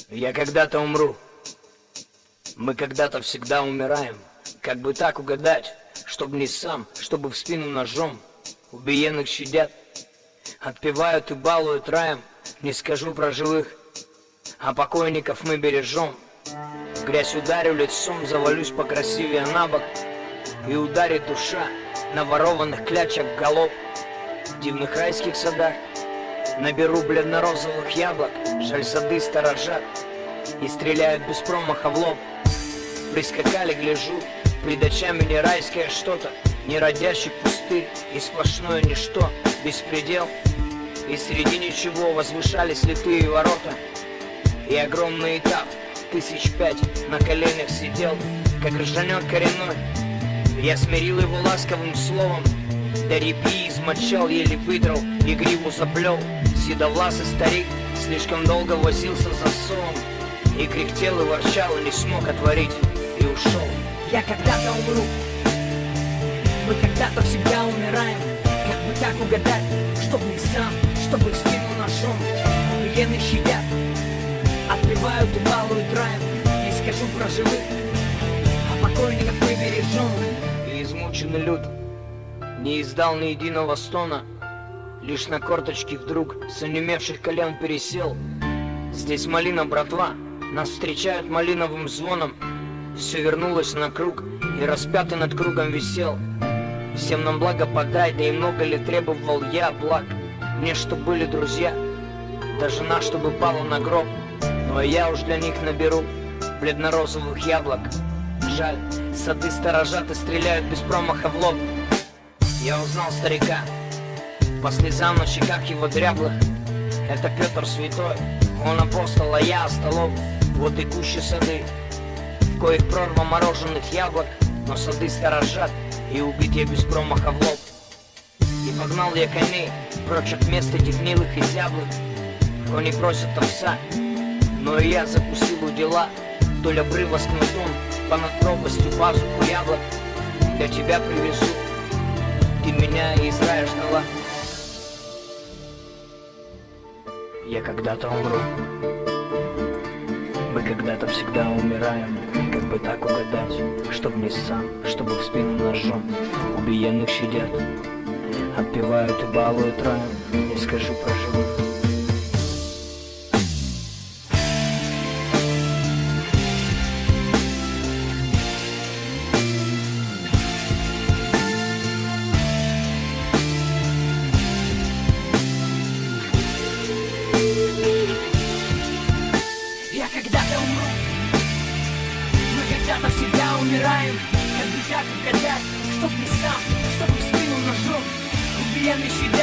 Я когда-то умру. Мы когда-то всегда умираем. Как бы так угадать, чтобы не сам, чтобы в спину ножом. Убиенных щадят, отпевают и балуют раем. Не скажу про живых, а покойников мы бережем. В грязь ударю лицом, завалюсь покрасивее на бок. И ударит душа на ворованных клячах голов. В дивных райских садах наберу бледно-розовых яблок. Жаль, сады сторожат и стреляют без промаха в лоб. Прискакали, гляжу, пред очами не райское что-то, не родящий пустырь и сплошное ничто, беспредел. И среди ничего возвышались литые ворота. И огромный этап, 1005, на коленях сидел, как ржанет коренной. Я смирил его ласковым словом, до репьи измочал, еле выдрал и гриву заплел. Седовласый старик слишком долго возился за совом, и кряхтел и ворчал, и не смог отворить, и ушел. Я когда-то умру. Мы когда-то всегда умираем. Как бы так угадать, чтобы не сам, чтобы в спину ножом. Убиенные щадят, отпевают и балуют раем. Не скажу про живых, а покойников мы бережем. И измученный люд не издал ни единого стона, лишь на корточки вдруг с онемевших колен пересел. Здесь малина, братва, нас встречают малиновым звоном. Все вернулось на круг, и распятый над кругом висел. Всем нам благо подай, да и много ли требовал я благ. Мне, чтоб были друзья, да жена, чтобы пала на гроб. Ну а я уж для них наберу бледно-розовых яблок. Жаль, сады сторожат и стреляют без промаха в лоб. Я узнал старика по слезам на щеках его дряблых. Это Петр Святой, он апостол, а я остолоп. Вот и кущи сады, в коих прорва мороженых яблок. Но сады сторожат, и убит я без промаха в лоб. И погнал я коней прочь от мест этих милых и зяблых. Кони просят овса, но и я закусил у дела. Вдоль обрыва с кнутом, понад пропастью пазуху яблок. Для тебя привезу, ты меня из рая ждала. Я когда-то умру. Мы когда-то всегда умираем. Как бы так угадать, чтоб не сам, чтобы в спину ножом. Убиенных щадят, отпевают и балуют раем. Не скажу про живых. Я когда-то умру. Мы когда-то всегда умираем. Как бы так угадать, чтоб не сам, чтобы в спину ножом. Убиенный щадят.